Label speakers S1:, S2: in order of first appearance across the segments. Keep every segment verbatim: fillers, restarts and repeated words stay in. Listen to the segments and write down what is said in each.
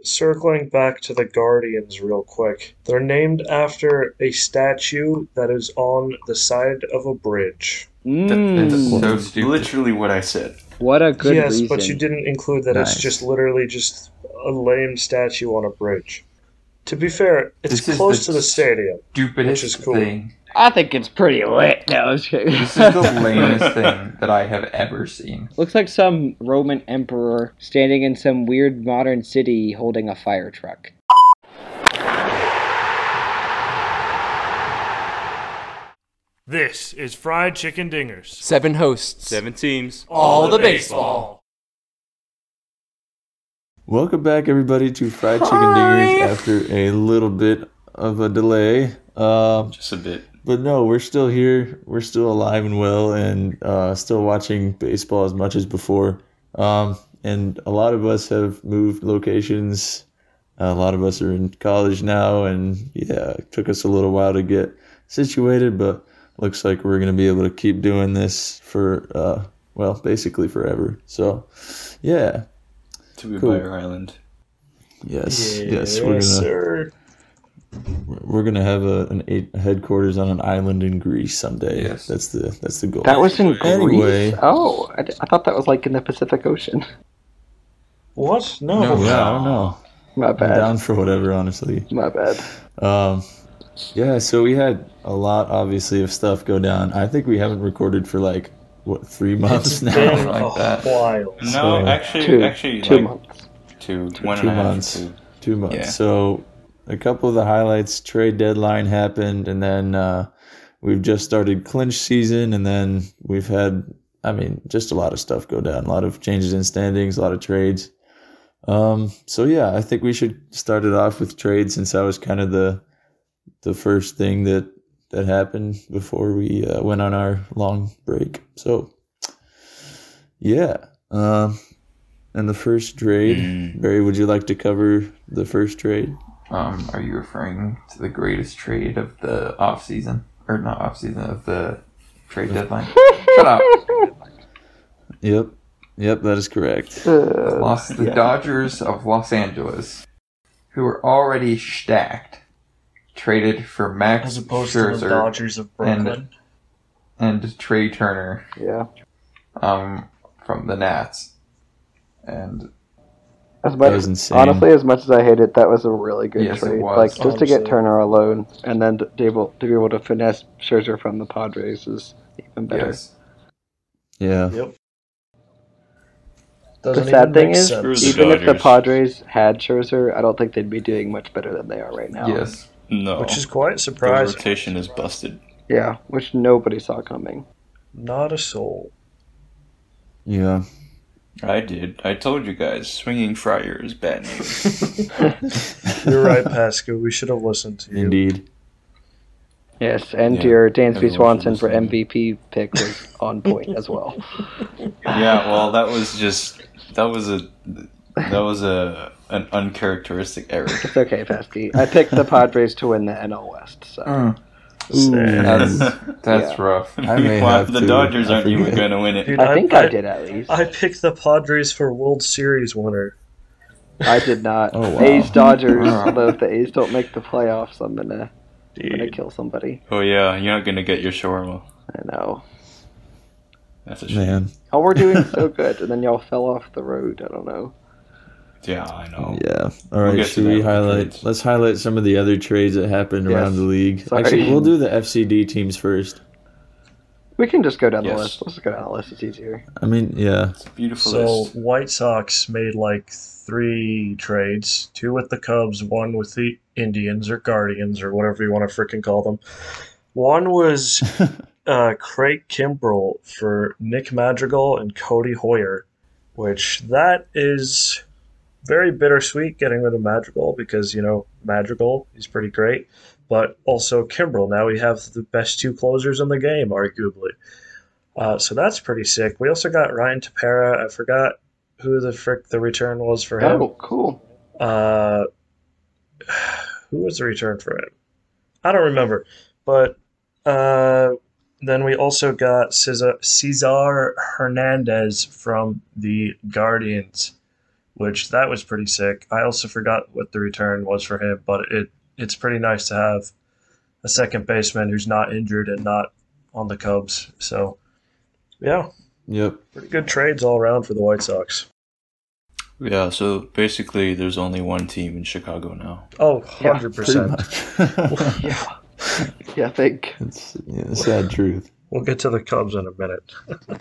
S1: circling back to the Guardians real quick. They're named after a statue that is on the side of a bridge.
S2: That, that's
S3: Mm.
S2: so stupid. Literally what I said.
S3: What a good
S1: yes,
S3: reason.
S1: but you didn't include that
S4: Nice.
S1: it's just literally just a lame statue on a bridge. To be fair, it's
S2: This is
S1: close
S2: the
S1: to the stadium.
S2: Stupidest
S1: Which is cool.
S2: thing.
S3: I think it's pretty lit. No, I'm just kidding.
S2: This is the lamest thing that I have ever seen.
S3: Looks like some Roman emperor standing in some weird modern city holding a fire truck.
S5: This is Fried Chicken Dingers.
S6: Seven hosts.
S7: Seven teams.
S6: All the baseball.
S4: Welcome back, everybody, to Fried Chicken Dingers after a little bit of a delay. Um,
S7: Just a bit.
S4: but no, we're still here. We're still alive and well, and uh, still watching baseball as much as before. Um, and a lot of us have moved locations. A lot of us are in college now, and yeah, it took us a little while to get situated, but looks like we're going to be able to keep doing this for, uh, well, basically forever. So, yeah.
S7: To be
S4: Cool.
S7: Fire Island.
S4: Yes, yes, we're gonna
S1: sir.
S4: we're gonna have a an eight headquarters on an island in Greece someday.
S2: Yes.
S4: That's the that's the goal.
S3: That was in
S4: Anyway.
S3: Greece? Oh, I, d- I thought that was like in the Pacific Ocean.
S1: What? No.
S2: No.
S4: yeah, I don't know.
S3: My
S4: I'm
S3: bad.
S4: down for whatever, honestly.
S3: My bad.
S4: Um, yeah, so we had a lot, obviously, of stuff go down. I think we haven't recorded for like what three months
S1: It's
S4: now.
S1: been
S2: like
S1: a
S2: that.
S1: while.
S7: No,
S4: So-
S7: actually,
S3: Two,
S7: actually,
S3: two
S7: like
S3: months.
S7: two,
S4: Two-
S7: one and
S4: two
S7: a half,
S4: months.
S7: two.
S4: Two months.
S7: Yeah.
S4: So a couple of the highlights: trade deadline happened, and then uh, we've just started clinch season, and then we've had, I mean, just a lot of stuff go down. A lot of changes in standings, a lot of trades. Um, so yeah, I think we should start it off with trade, since that was kind of the the first thing that that happened before we uh, went on our long break. So yeah, um, and the first trade,
S7: Mm.
S4: Barry, would you like to cover the first trade?
S2: Um, are you referring to the greatest trade of the off season, or not off season of the trade deadline? Shut up.
S4: Yep, yep, that is correct.
S3: Uh,
S2: Lost the
S3: yeah.
S2: Dodgers of Los Angeles, who were already stacked, traded for Max
S1: As opposed to the
S2: Scherzer
S1: Dodgers of Brooklyn.
S2: and Trey Turner,
S3: Yeah.
S2: um, from the Nats, and
S3: As
S4: That
S3: much,
S4: was insane.
S3: honestly, as much as I hate it, that was a really good
S2: Yes, it
S3: trade.
S2: was.
S3: Like just to get
S1: Honestly.
S3: Turner alone, and then to be able to be able to finesse Scherzer from the Padres is even better.
S2: yes,
S4: Yeah,
S1: Yep.
S3: The
S1: Doesn't
S3: sad
S1: even
S3: thing
S1: make
S3: is,
S1: sense.
S7: Screw the
S3: even if the
S7: Dodgers.
S3: Padres had Scherzer, I don't think they'd be doing much better than they are right now.
S2: yes.
S7: No.
S1: Which is quite
S7: the
S1: surprising.
S7: rotation is busted.
S3: Yeah, which nobody saw coming.
S1: Not a soul.
S4: yeah.
S7: I did. I told you guys, swinging Friar is bad news.
S1: You're right, Pascal. We should have listened to you.
S4: Indeed.
S3: Yes, and
S7: Yeah,
S3: your Dansby
S7: everyone
S3: Swanson
S7: should
S3: for
S7: listen.
S3: M V P pick was on point as well.
S7: Yeah, well, that was just that was a that was a an uncharacteristic error.
S3: It's okay, Pesky. I picked the Padres to win the N L West. So
S2: Mm,
S4: Ooh,
S2: that's that's
S3: Yeah.
S2: rough.
S4: I may
S7: Well,
S4: have
S7: the
S4: to.
S7: Dodgers
S4: I
S7: aren't even
S4: forget.
S7: going to win it.
S1: Dude,
S3: I think I, did at least.
S1: I picked the Padres for World Series winner.
S3: I did not.
S4: Oh, wow.
S3: A's Dodgers.
S2: Wow.
S3: Although if the A's don't make the playoffs, I'm gonna I'm gonna
S1: Dude.
S3: kill somebody.
S7: Oh yeah, you're not going to get your shawarma.
S3: I know.
S7: That's a shame.
S4: Man,
S3: Oh, we're doing so good, and then y'all fell off the road. I don't know.
S7: Yeah, I know.
S4: yeah. All right,
S7: get to
S4: should
S7: that
S4: we
S7: with the
S4: highlight?
S7: trades.
S4: Let's highlight some of the other trades that happened
S3: Yes.
S4: around the league.
S3: Sorry.
S4: Actually, we'll do the F C D teams first.
S3: We can just go down the
S7: Yes.
S3: list. Let's just go down the list. It's easier.
S4: I mean, yeah.
S7: It's a beautiful
S1: So
S7: list.
S1: White Sox made like three trades: two with the Cubs, one with the Indians or Guardians or whatever you want to freaking call them. One was uh, Craig Kimbrell for Nick Madrigal and Cody Hoyer, which that is very bittersweet getting rid of Madrigal because, you know, Madrigal, he's pretty great, but also Kimbrell. Now we have the best two closers in the game, arguably. Uh, so that's pretty sick. We also got Ryan Tepera. I forgot who the frick the return was for him.
S3: Oh, cool.
S1: Uh, who was the return for him? I don't remember. But uh, then we also got Cesar, Cesar Hernandez from the Guardians, which that was pretty sick. I also forgot what the return was for him, but it it's pretty nice to have a second baseman who's not injured and not on the Cubs. So, yeah,
S4: Yep.
S1: pretty good trades all around for the White Sox.
S7: Yeah, so basically there's only one team in Chicago now.
S1: Oh,
S3: Yeah,
S1: one hundred
S4: Pretty
S1: percent.
S4: much.
S3: Yeah. Yeah, I think.
S4: It's yeah, the sad truth.
S1: We'll get to the Cubs in a minute.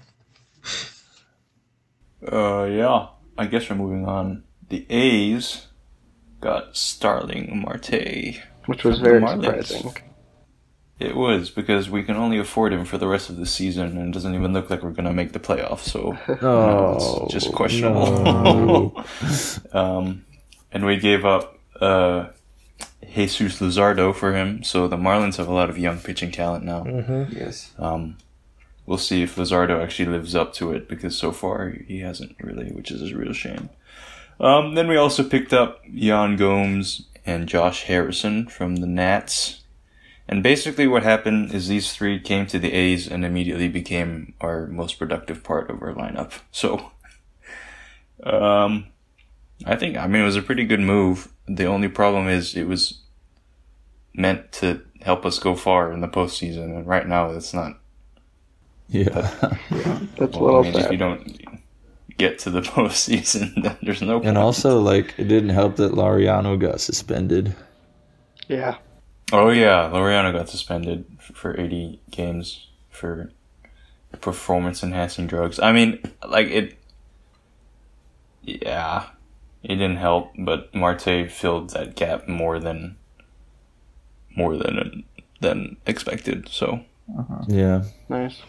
S7: Uh, yeah, I guess we're moving on. The A's got Starling Marte.
S3: Which was
S7: From the
S3: very
S7: Marlins.
S3: surprising.
S7: It was, because we can only afford him for the rest of the season, and it doesn't even look like we're going to make the playoffs, so
S4: Oh,
S7: it's just questionable.
S4: no.
S7: um, and we gave up uh, Jesus Luzardo for him, so the Marlins have a lot of young pitching talent now.
S1: Mm-hmm.
S2: Yes.
S7: Um, we'll see if Luzardo actually lives up to it, because so far he hasn't really, which is a real shame. Um, then we also picked up Jan Gomes and Josh Harrison from the Nats. And basically what happened is these three came to the A's and immediately became our most productive part of our lineup. So, um, I think, I mean, it was a pretty good move. The only problem is it was meant to help us go far in the postseason, and right now it's not.
S4: Yeah.
S3: That's a
S7: Well,
S3: little
S7: I mean, if
S3: sad.
S7: you don't get to the postseason, then there's no point.
S4: And also, like, it didn't help that Laureano got suspended.
S3: Yeah.
S7: Oh yeah, Laureano got suspended f- for eighty games for performance-enhancing drugs. I mean, like, it... Yeah, it didn't help, but Marte filled that gap more than... more than than expected, so...
S4: Yeah.
S3: Nice.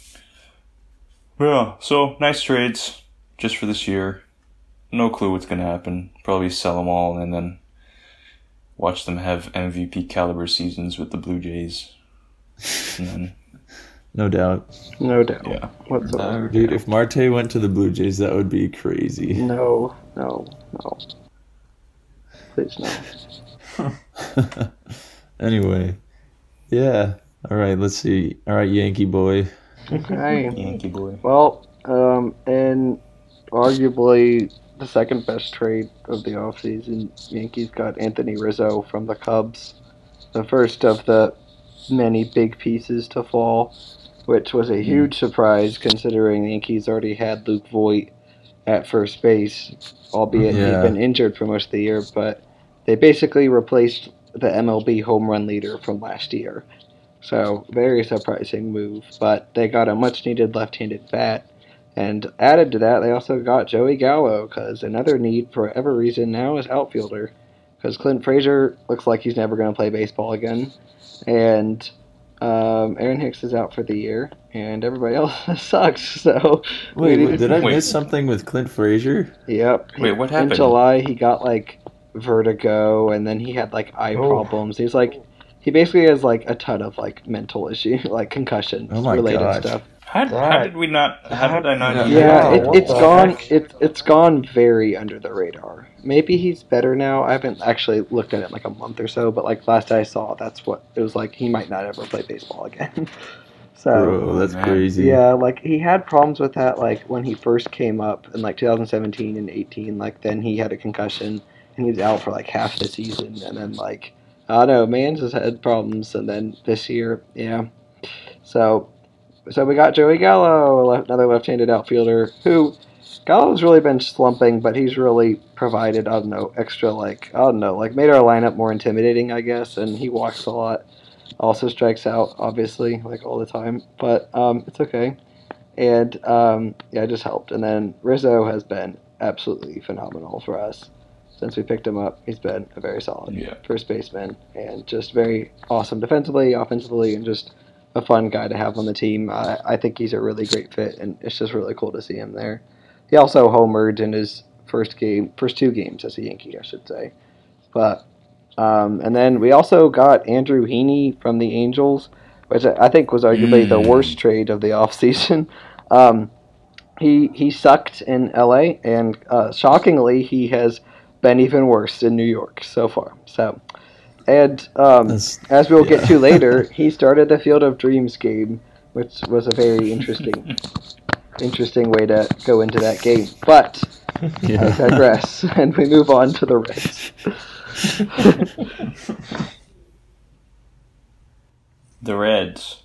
S7: Yeah, so, nice trades, just for this year. No clue what's gonna happen. Probably sell them all and then watch them have M V P caliber seasons with the Blue Jays. And then,
S4: No doubt.
S3: No doubt.
S7: yeah.
S3: Whatsoever.
S4: Dude, if Marte went to the Blue Jays, that would be crazy.
S3: No, no, no. Please no.
S4: Anyway. Yeah. All right, let's see. All right, Yankee boy.
S3: Okay.
S7: Yankee boy.
S3: Well, um, and arguably the second best trade of the offseason, Yankees got Anthony Rizzo from the Cubs. The first of the many big pieces to fall, which was a huge surprise considering the Yankees already had Luke Voigt at first base, albeit
S4: Yeah.
S3: he'd been injured for most of the year, but they basically replaced the M L B home run leader from last year. So, very surprising move, but they got a much-needed left-handed bat. And added to that, they also got Joey Gallo, because another need for whatever reason now is outfielder. Because Clint Frazier looks like he's never going to play baseball again. And um, Aaron Hicks is out for the year. And everybody else sucks, so...
S4: Wait,
S3: we
S4: wait,
S3: need-
S4: did I
S7: Wait.
S4: miss something with Clint Frazier?
S3: Yep.
S7: Wait, what happened?
S3: In July, he got, like, vertigo, and then he had, like, eye
S1: Oh.
S3: problems. He's, like... He basically has, like, a ton of, like, mental issue, like, concussions
S4: Oh my
S3: related
S4: gosh.
S3: stuff.
S7: How, how
S1: Right.
S7: did we not? How did I not?
S3: Yeah,
S1: Yeah,
S3: it,
S1: what
S3: it's
S1: the
S3: gone.
S1: heck?
S3: It, it's gone very under the radar. Maybe he's better now. I haven't actually looked at it in like a month or so, but like last I saw, that's what it was like. He might not ever play baseball again. so
S4: Bro, that's
S7: man.
S4: crazy.
S3: yeah, like he had problems with that. Like when he first came up in like two thousand seventeen and eighteen. Like then he had a concussion and he was out for like half the season. And then like I don't know, Mans has had problems. And then this year, yeah. So. So we got Joey Gallo, left, another left-handed outfielder, who Gallo's really been slumping, but he's really provided, I don't know, extra, like, I don't know, like made our lineup more intimidating, I guess, and he walks a lot. Also strikes out, obviously, like all the time, but um, it's okay. And, um, yeah, it just helped. And then Rizzo has been absolutely phenomenal for us. Since we picked him up, he's been a very solid
S7: Yeah.
S3: first baseman, and just very awesome defensively, offensively, and just a fun guy to have on the team. I, I think he's a really great fit, and it's just really cool to see him there. He also homered in his first game, first two games as a Yankee, I should say. But um, and then we also got Andrew Heaney from the Angels, which I think was arguably the
S7: Mm.
S3: worst trade of the offseason. Um, he he sucked in L A, and uh, shockingly, he has been even worse in New York so far. So. And um,
S4: That's-
S3: as we'll get
S4: yeah.
S3: to later, he started the Field of Dreams game, which was a very interesting, interesting way to go into that game. But I
S4: Yeah.
S3: digress, and we move on to the Reds.
S7: The Reds.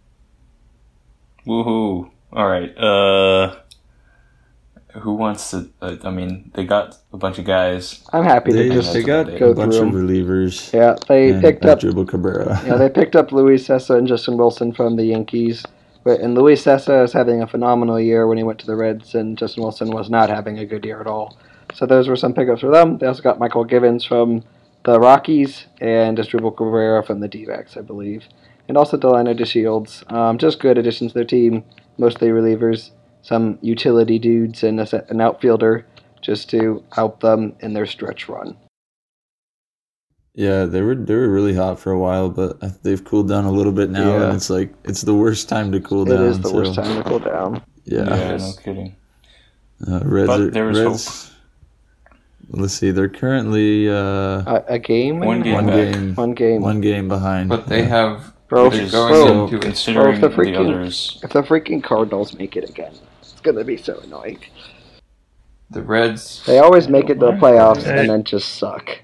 S7: Woohoo! All right. Uh, who wants to? Uh, I mean, they got a bunch of guys.
S3: I'm happy
S4: They,
S3: to just
S4: they got
S7: go
S4: a
S3: go
S4: bunch
S3: through
S4: of
S3: 'em.
S4: relievers.
S3: Yeah, they
S4: and
S3: picked up.
S4: Dribble Cabrera.
S3: Yeah, they picked up Luis Sessa and Justin Wilson from the Yankees. But and Luis Sessa is having a phenomenal year when he went to the Reds, and Justin Wilson was not having a good year at all. So those were some pickups for them. They also got Michael Givens from the Rockies and Dribble Cabrera from the D-backs, I believe. And also Delano DeShields. Um, just good additions to their team, mostly relievers, some utility dudes, and a, se- an outfielder just to help them in their stretch run.
S4: Yeah, they were they were really hot for a while, but they've cooled down a little bit now,
S3: Yeah.
S4: and it's like it's the worst time to cool
S3: It
S4: down.
S3: is the
S4: so,
S3: worst time to cool down.
S4: Yeah,
S7: Yeah, no kidding.
S4: Uh, Reds.
S7: But
S4: are,
S7: there was
S4: Reds Let's see, they're currently uh,
S3: A, a game?
S7: One game
S4: one
S7: back.
S4: game
S3: One game.
S4: one game behind.
S2: But they
S4: Yeah.
S2: have
S3: Bro,
S7: Which
S2: they're
S7: is
S2: going
S3: bro,
S2: into
S7: Considering
S3: the
S7: the,
S3: freaking-
S7: others.
S3: If the freaking Cardinals make it again, it's going to be so annoying.
S2: the Reds.
S3: They always make it to the playoffs
S1: Hey.
S3: and then just suck.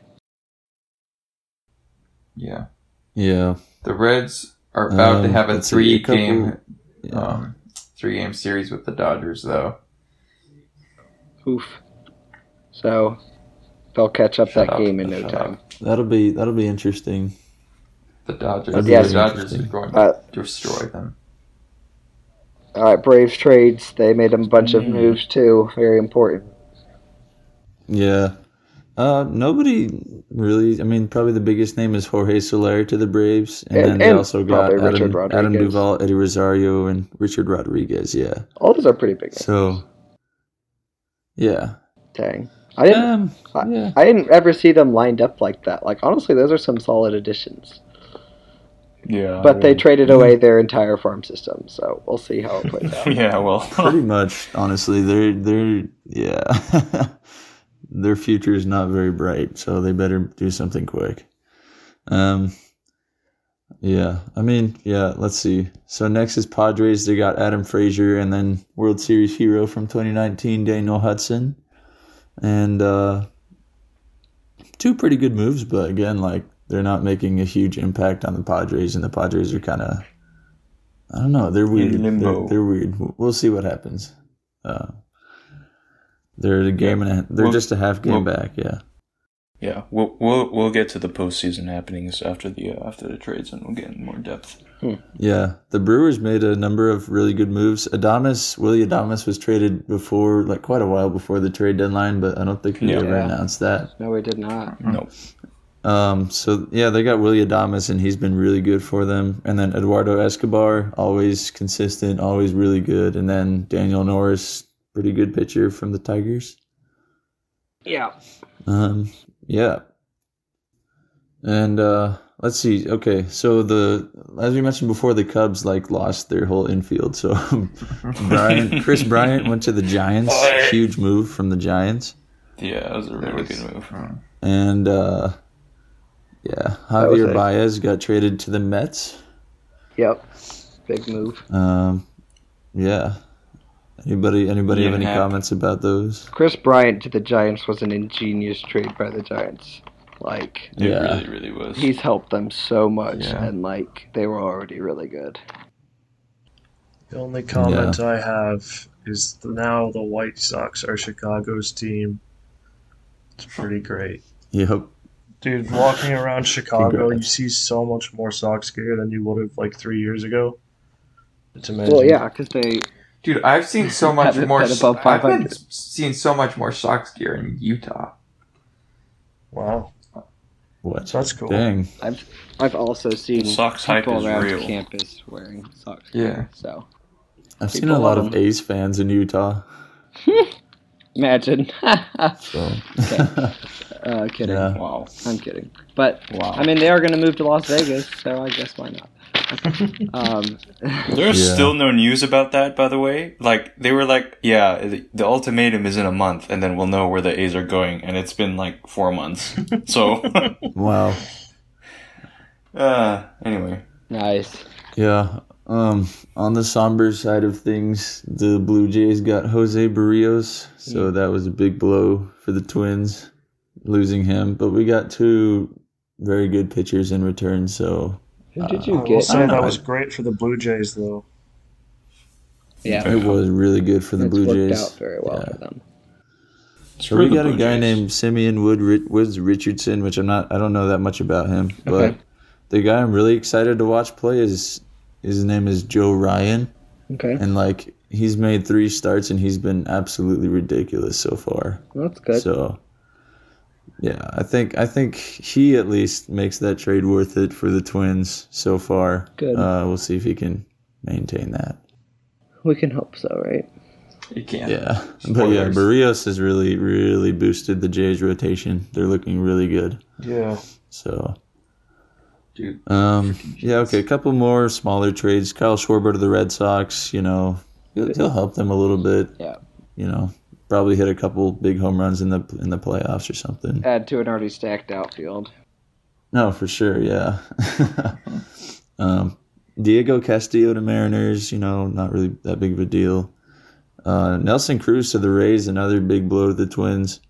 S2: Yeah,
S4: Yeah.
S2: the Reds are about to
S4: Um,
S2: have a
S4: let's see,
S2: three
S4: a couple-
S2: game
S4: Yeah.
S2: um three game series with the Dodgers though.
S3: Oof. So they'll catch up
S2: Shut
S3: that
S2: up.
S3: game in no
S2: Shut
S3: time.
S4: That'll be that'll be interesting.
S2: The Dodgers,
S4: That'd
S2: the
S4: be
S3: Yes.
S2: Dodgers are
S4: interesting.
S2: going
S3: Uh,
S2: to destroy them.
S3: All right, Braves trades. They made a bunch of
S7: Mm.
S3: moves too. Very important.
S4: Yeah. Uh, nobody really. I mean, probably the biggest name is Jorge Soler to the Braves, and,
S3: And-
S4: then they
S3: and
S4: also got
S3: probably Richard
S4: Adam,
S3: Rodriguez.
S4: Adam Duvall, Eddie Rosario, and Richard Rodriguez. Yeah.
S3: All those are pretty big.
S4: So. Yeah.
S3: Dang. I didn't.
S4: Um.
S3: I,
S4: Yeah.
S3: I didn't ever see them lined up like that. Like honestly, those are some solid additions.
S7: Yeah.
S3: But they
S7: really.
S3: traded away their entire farm system, so we'll see how it plays out.
S7: Yeah, well.
S4: Pretty much, honestly, they're they're yeah. Their future is not very bright, so they better do something quick. Um. Yeah, I mean, yeah. Let's see. So next is Padres. They got Adam Frazier, and then World Series hero from twenty nineteen, Daniel Hudson, and uh, two pretty good moves. But again, like they're not making a huge impact on the Padres, and the Padres are kind of, I don't know, they're weird. They're,
S7: limbo.
S4: they're weird. We'll see what happens. Uh, they're a game and a, they're
S7: Well-
S4: just a half game
S7: well-
S4: back. Yeah.
S7: Yeah, we'll we'll we'll get to the postseason happenings after the uh, after the trades, and we'll get in more depth.
S4: Yeah, the Brewers made a number of really good moves. Adames, Willie Adames was traded before, like quite a while before the trade deadline, but I don't think we
S7: Yeah.
S4: ever announced that.
S3: No, we did not.
S7: Nope.
S4: Um, so yeah, they got Willie Adames, and he's been really good for them. And then Eduardo Escobar, always consistent, always really good. And then Daniel Norris, pretty good pitcher from the Tigers.
S3: Yeah.
S4: Um, yeah. And uh, let's see. Okay, so the as we mentioned before, the Cubs like lost their whole infield. So Bryant, Chris Bryant went to the Giants. Huge move from the Giants.
S7: Yeah, that was a really
S2: That was-
S7: good move.
S4: And uh, yeah,
S3: That was
S4: Javier
S3: a-
S4: Baez got traded to the Mets.
S3: Yep. Big move.
S4: Um, yeah. Anybody? Anybody have
S7: Ian
S4: any
S7: Happ.
S4: comments about those?
S3: Chris Bryant to the Giants was an ingenious trade by the Giants. Like
S7: It
S4: Yeah.
S7: really, really was.
S3: he's helped them so much,
S2: Yeah.
S3: and like they were already really good.
S1: The only comment I have is now the White Sox are Chicago's team. It's pretty great.
S4: Yep.
S1: Dude, walking around Chicago, you
S4: Congrats.
S1: see so much more Sox gear than you would have like three years ago. It's amazing.
S3: Well, yeah, because they
S2: Dude, I've seen so much
S3: Haven't
S2: more.
S3: been above
S2: I've been
S3: five hundred.
S2: seeing so much more Sox gear in Utah.
S1: Wow.
S4: What?
S1: So that's cool.
S4: Dang.
S3: I've I've also seen
S7: Sox hype
S3: people
S7: is
S3: around
S7: real.
S3: campus wearing socks.
S2: Yeah.
S3: So
S4: I've seen
S3: People
S4: a lot
S3: love
S4: of
S3: 'em.
S4: A's fans in Utah.
S3: imagine.
S4: So.
S3: uh, kidding.
S4: Yeah.
S7: Wow.
S3: I'm kidding. But
S7: Wow.
S3: I mean, they are going to move to Las Vegas, so I guess why not? um,
S7: There's
S4: Yeah.
S7: still no news about that, by the way. Like, they were like, yeah, the, the ultimatum is in a month, and then we'll know where the A's are going, and it's been like four months. So,
S4: Wow.
S7: uh, anyway.
S3: nice.
S4: Yeah. Um, on the somber side of things, the Blue Jays got Jose Barrios, so
S3: Yeah.
S4: that was a big blow for the Twins, losing him. But we got two very good pitchers in return, so
S3: Who did
S1: I
S3: you
S1: will
S3: get?
S1: say
S4: I don't
S1: that
S4: know.
S1: was great for the Blue Jays, though.
S3: Yeah,
S4: it was really good for the
S3: it's
S4: Blue
S3: worked
S4: Jays.
S3: out very well
S4: Yeah.
S3: for them.
S4: So we
S7: Screw the
S4: got a
S7: Blue
S4: guy
S7: Jays.
S4: named Simeon Wood Woods Richardson, which I'm not, I don't know that much about him, but
S3: Okay.
S4: the guy I'm really excited to watch play is his name is Joe Ryan,
S3: Okay,
S4: and like he's made three starts and he's been absolutely ridiculous so far.
S3: well, that's good.
S4: So yeah, I think I think he at least makes that trade worth it for the Twins so far.
S3: Good.
S4: Uh, we'll see if he can maintain that.
S3: We can hope so, right?
S2: You can't.
S4: Yeah, but yeah,
S2: Spoilers.
S4: Barrios has really really boosted the Jays' rotation. They're looking really good.
S1: Yeah.
S4: So.
S2: Dude.
S4: Um. Yeah. Okay. A couple more smaller trades. Kyle Schwarber to the Red Sox. You know, he'll, he'll help them a little bit.
S3: Yeah.
S4: You know, probably hit a couple big home runs in the in the playoffs or something.
S3: Add to an already stacked outfield.
S4: No, for sure. Yeah. um, Diego Castillo to Mariners. You know, not really that big of a deal. Uh, Nelson Cruz to the Rays. Another big blow to the Twins.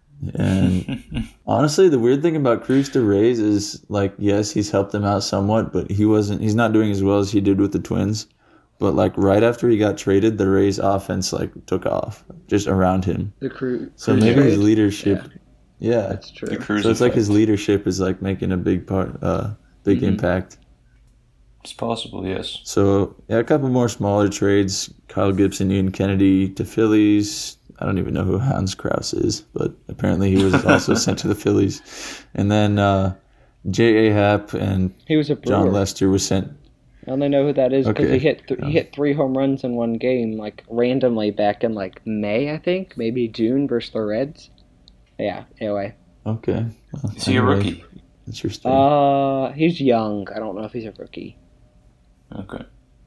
S4: And honestly, the weird thing about Cruz to Rays is, like, yes, he's helped them out somewhat, but he wasn't. He's not doing as well as he did with the Twins. But like right after he got traded, the Rays offense like took off just around him.
S3: The crew.
S4: So
S3: Cruz
S4: maybe his
S3: trade?
S4: leadership, yeah.
S3: That's true.
S7: The Cruz
S4: So it's like his
S7: effect.
S4: leadership is like making a big part, uh, big
S3: Mhm.
S4: impact.
S7: It's possible, yes.
S4: So yeah, a couple more smaller trades: Kyle Gibson, Ian Kennedy to Phillies. I don't even know who Hans Krause is, but apparently he was also sent to the Phillies. And then uh, J A. Happ and
S3: He was a
S4: John
S3: Brewer.
S4: Lester was sent.
S3: I only know who that is because
S4: Okay.
S3: he hit th-
S4: Oh.
S3: he hit three home runs in one game, like randomly back in like May, I think, maybe June versus the Reds. Yeah. Anyway,
S4: Okay. Well,
S7: Is he a
S4: anyway,
S7: rookie?
S4: Interesting.
S3: uh, he's young. I don't know if he's a rookie.
S7: Okay.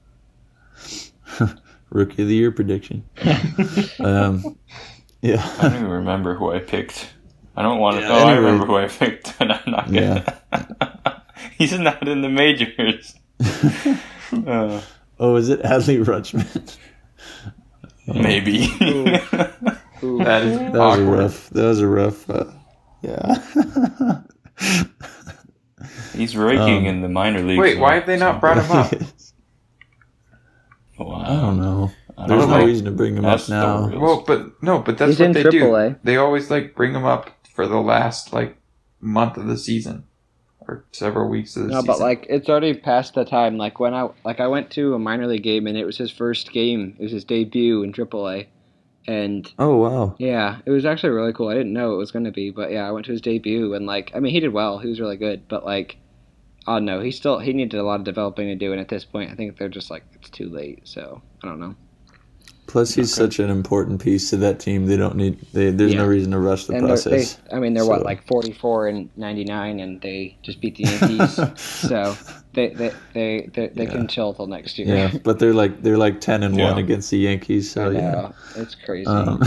S4: Rookie of the year prediction. um,
S7: I
S4: yeah.
S7: don't even remember who I picked. I don't want to.
S4: Yeah,
S7: oh, I
S4: anyway.
S7: remember who I picked, and I'm not gonna. He's not in the majors. Uh,
S4: Oh, is it Adley Rutschman?
S7: maybe.
S3: Ooh.
S2: That is
S4: That was a
S2: awkward.
S4: rough. That was a rough. Uh, yeah.
S7: He's raking
S4: Um,
S7: in the minor leagues.
S2: Wait,
S7: now,
S2: why have they not
S7: so-
S2: brought him up?
S7: Wow.
S4: I don't know.
S7: I
S4: There's
S7: don't
S4: no
S7: know.
S4: reason to bring him
S7: That's
S4: up
S7: the
S4: now.
S7: real-
S2: Well, but no, but that's
S3: He's
S2: what
S3: in
S2: they
S3: triple A.
S2: do. They always like bring him up for the last like month of the season or several weeks of the
S3: No,
S2: season.
S3: but like it's already past the time. Like when I like I went to a minor league game and it was his first game. It was his debut in triple A, and
S4: Oh wow.
S3: yeah, it was actually really cool. I didn't know it was gonna be, but yeah, I went to his debut and like I mean he did well. He was really good, but like, oh no, he still he needed a lot of developing to do, and at this point, I think they're just like it's too late. So I don't know.
S4: Plus, he's
S7: Okay.
S4: such an important piece to that team. They don't need. They, there's no
S3: Yeah.
S4: reason to rush the
S3: And they're, they,
S4: process.
S3: I mean, they're what
S4: So-
S3: like forty-four and ninety-nine, and they just beat the Yankees. so they they they they, they
S4: Yeah.
S3: can chill till next year.
S4: Yeah, but they're like they're like ten and one
S7: Yeah.
S4: against the Yankees.
S3: I
S4: So yeah.
S3: know. It's crazy.
S4: Um,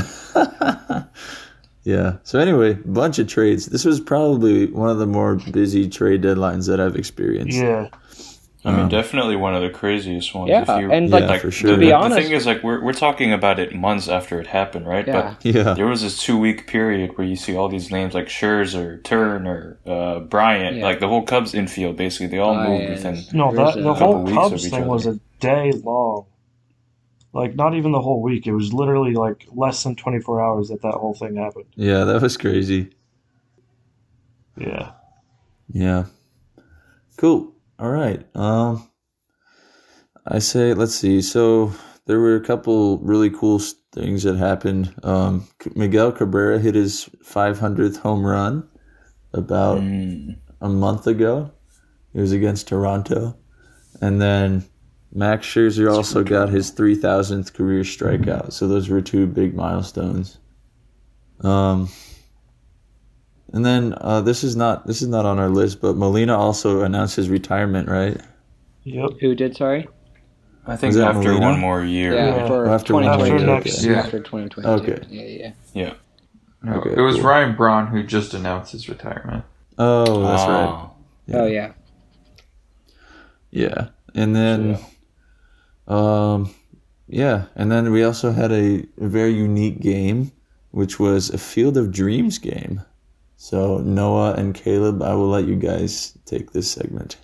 S4: yeah. So anyway, bunch of trades. This was probably one of the more busy trade deadlines that I've experienced.
S1: Yeah.
S7: I mean,
S4: Um,
S7: definitely one of the craziest ones.
S3: Yeah,
S7: if you,
S3: and,
S4: like,
S7: like
S4: for
S7: the-
S4: sure.
S7: The,
S4: To
S3: be
S7: the
S3: honest-
S7: thing is, like, we're we're talking about it months after it happened, right?
S3: Yeah.
S4: Yeah.
S7: But there was this two week period where you see all these names like Scherzer, Turner, uh, Bryant,
S3: Yeah.
S7: like the whole Cubs infield. Basically, they all moved within.
S3: Baez.
S1: No, that,
S3: Rizzo.
S1: the
S7: Couple
S1: whole
S7: weeks
S1: Cubs
S7: of each
S1: thing was
S7: other.
S1: a day long. Like, not even the whole week. It was literally like less than twenty-four hours that that whole thing happened.
S4: Yeah, that was crazy.
S1: Yeah.
S4: Yeah. Cool. All right. Um, I say, let's see. So there were a couple really cool s- things that happened. Um, Miguel Cabrera hit his five hundredth home run about
S7: Mm.
S4: a month ago. It was against Toronto. And then Max Scherzer also got his three thousandth career strikeout. So those were two big milestones. Um, and then uh, this is not this is not on our list, but Molina also announced his retirement, right?
S1: Yep.
S3: Who did? Sorry.
S7: I think
S4: Was that
S7: after
S4: Molina?
S7: one more year.
S3: Yeah,
S1: Yeah.
S3: for
S4: After one
S3: twenty
S1: more
S3: twenty-two.
S1: year, okay.
S2: Yeah.
S3: After twenty twenty-two.
S4: Okay.
S3: Yeah, yeah.
S7: Yeah.
S2: No,
S4: Okay,
S2: it was
S4: cool.
S2: Ryan Braun who just announced his retirement.
S4: Oh, that's right.
S7: Ah.
S4: Yeah.
S3: Oh yeah.
S4: Yeah. And then
S7: So,
S4: Um, yeah, and then we also had a, a very unique game, which was a Field of Dreams game. So Noah and Caleb, I will let you guys take this segment.